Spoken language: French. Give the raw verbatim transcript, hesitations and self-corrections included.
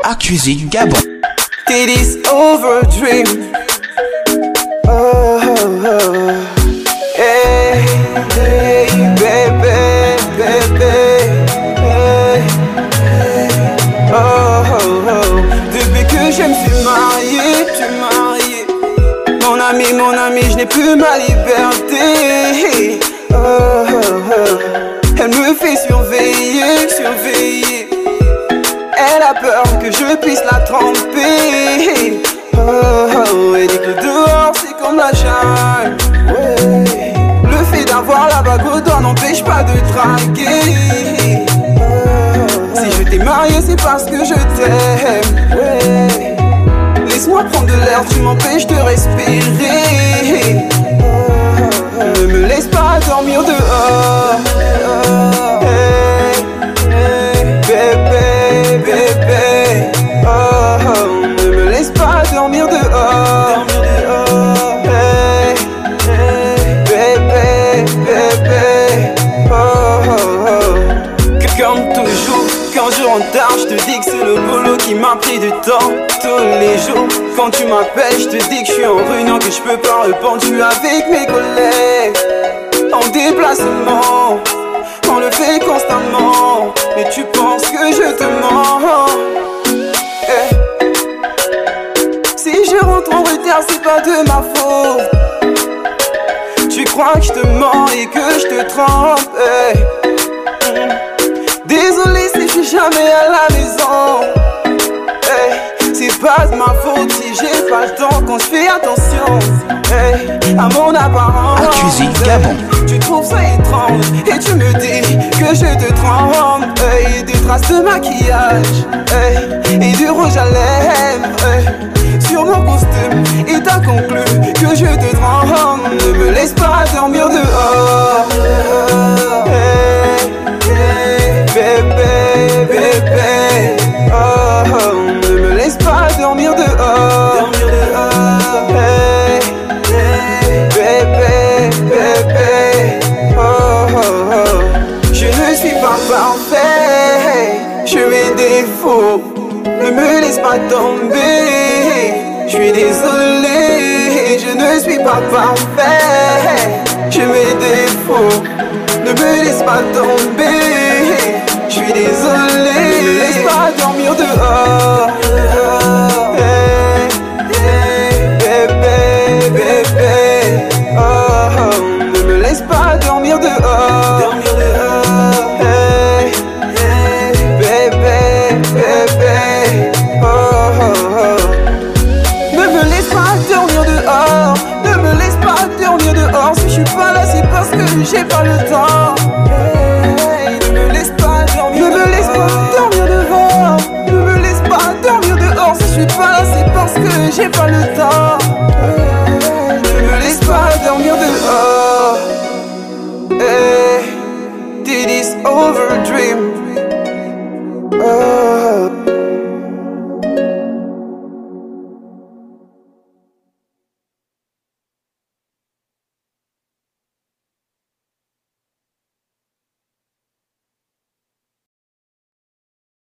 Accusé Gabon. It is over a dream. Oh, oh, oh. Hey, hey, baby, baby. Hey, hey. Oh, oh, oh. Depuis que je me suis marié, je suis marié. Mon ami, mon ami, je n'ai plus ma liberté. Oh, oh, oh. Elle me fait surveiller, surveiller. Elle a peur que je puisse la tromper. Oh, oh, elle dit que dehors c'est comme la jungle. Ouais. Le fait d'avoir la bague au doigt n'empêche pas de draguer. Oh, si je t'ai marié c'est parce que je t'aime. Ouais. Laisse-moi prendre de l'air, tu m'empêches de respirer. Oh, ne me laisse pas dormir dehors. Oh, hey, hey, bébé, bébé. Oh, oh, ne me laisse pas dormir dehors. Hey, hey, bébé, bébé. Oh, oh, oh. Que comme toujours, quand je rentre tard, je te dis que c'est le boulot qui m'a pris du temps. Tous les jours, quand tu m'appelles, je te dis que je suis en réunion, que je peux pas répondre. Je suis avec mes collègues, en déplacement. On le fait constamment, mais tu penses que je te mens. Hey. Si je rentre en retard, c'est pas de ma faute. Tu crois que je te mens et que je te trompe. Hey. Mm. Désolé si je suis jamais à la maison. Hey. C'est pas de ma faute si j'ai pas le temps, qu'on se fait attention. Hey. À mon apparence. Accusé Gabon. Tu trouves ça étrange et tu me dis que je te trompe. Hey, des traces de maquillage, hey, et du rouge à lèvres, hey, sur mon costume. Et t'as conclu que je te trompe. Ne me laisse pas dormir dehors. Hey, hey, bébé, bébé. Oh, oh, ne me laisse pas dormir dehors. Hey, hey, bébé, bébé. Oh, oh, oh. Je ne suis pas parfait, je mets des défauts. Ne me laisse pas tomber. Je suis désolé, je ne suis pas parfait. Je mets des défauts. Ne me laisse pas tomber. Je suis désolé, ne me laisse pas dormir dehors. Hey, hey, bébé, bébé. Oh, oh, ne me laisse pas dormir dehors. Hey, hey, bébé, bébé. Oh, oh, oh. Ne me laisse pas dormir dehors. Ne me laisse pas dormir dehors. Si je suis pas là, c'est parce que j'ai pas le temps. Hey, ne me laisse pas dormir. Ne me laisse pas dormir dehors. Ne me laisse pas dormir dehors. Si je suis pas là, c'est parce que j'ai pas le temps.